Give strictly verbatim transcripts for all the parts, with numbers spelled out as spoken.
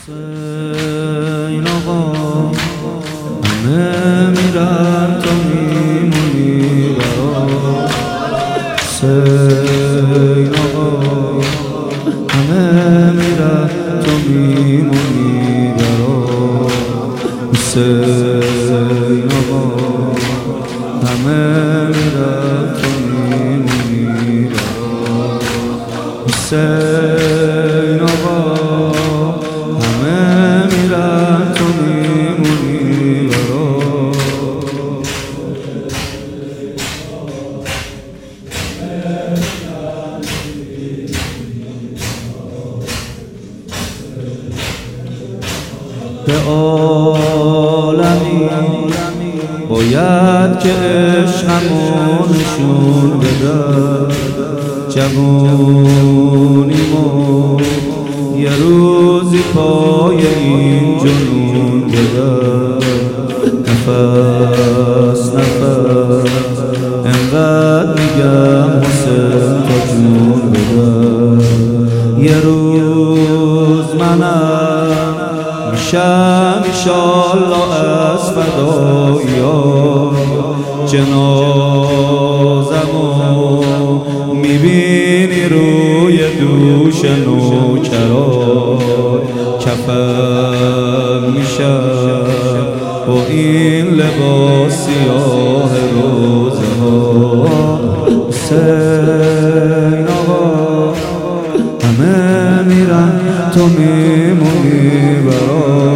حسین آقا همه میرن تو میمونی برا حسین آقا همه میرن تو میمونی برا حسین آقا همه میرن تو میمونی برا حسین آقا همه میرن تو میمونی برا به عالمی باید که عشقمو نشون بده جوونیمو یه روزی پای این جنون بده نفس نفس انقدر میگم حسین تا جون بده یه روز منم میشم ایشالله از فدایی‌ها جنازمو میبینی روی دوش نوکران کفن میشم با این لباس سیاه روزه ها حسین آقا همه میرن تو میمونی برا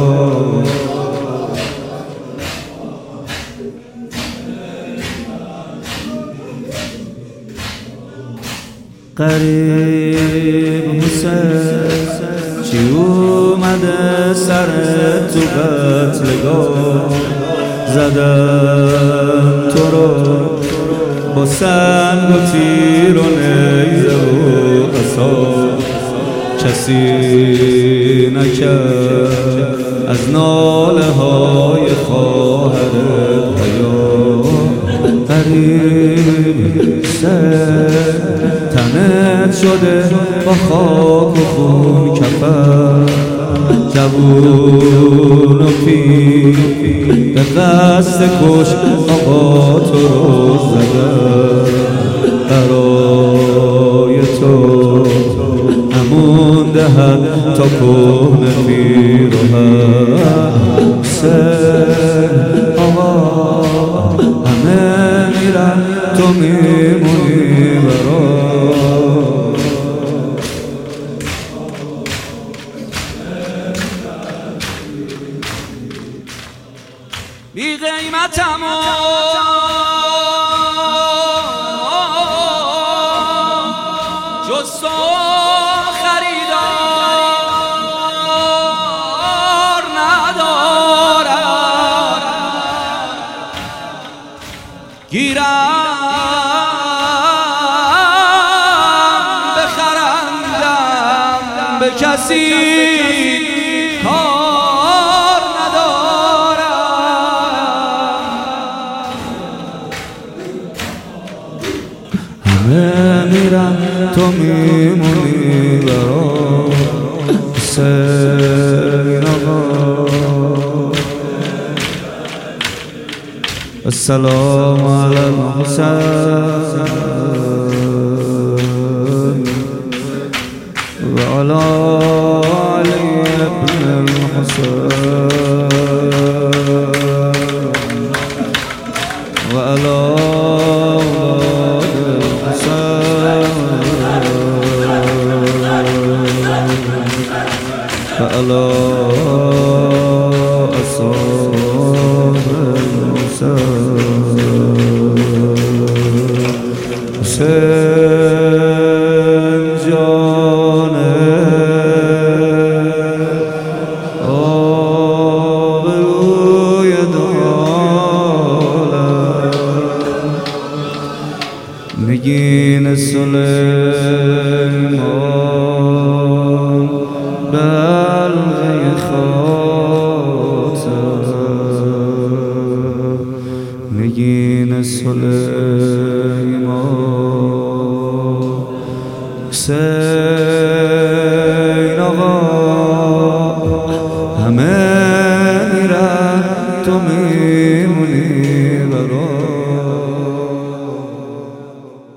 قریب حسین چی اومده سر تو قتلگاه زدن تو رو با سنگ و تیر و نیزه و قصاب کسی نکرد از ناله های خواهرت حیا قریب سر تنت شده با خاک و خون کفن جوون و پیر به قصد کش آقا تو رو زدن برای تو همون دهن تا کهنه پیرهن حسین آقا همه میرن تو میمونی برا بی قیمتم جز تو خریدار ندارم گیرم بخرندم به کسی کار همه میرن تو میمونی برا حسین آقا السلام علی الحسین و علی علی ابن الحسین و علی فعلى أصحاب المساء حسين جانه آبروی دولت نگین سلیمان بلغ خاطر خمینی را تو میمونی برام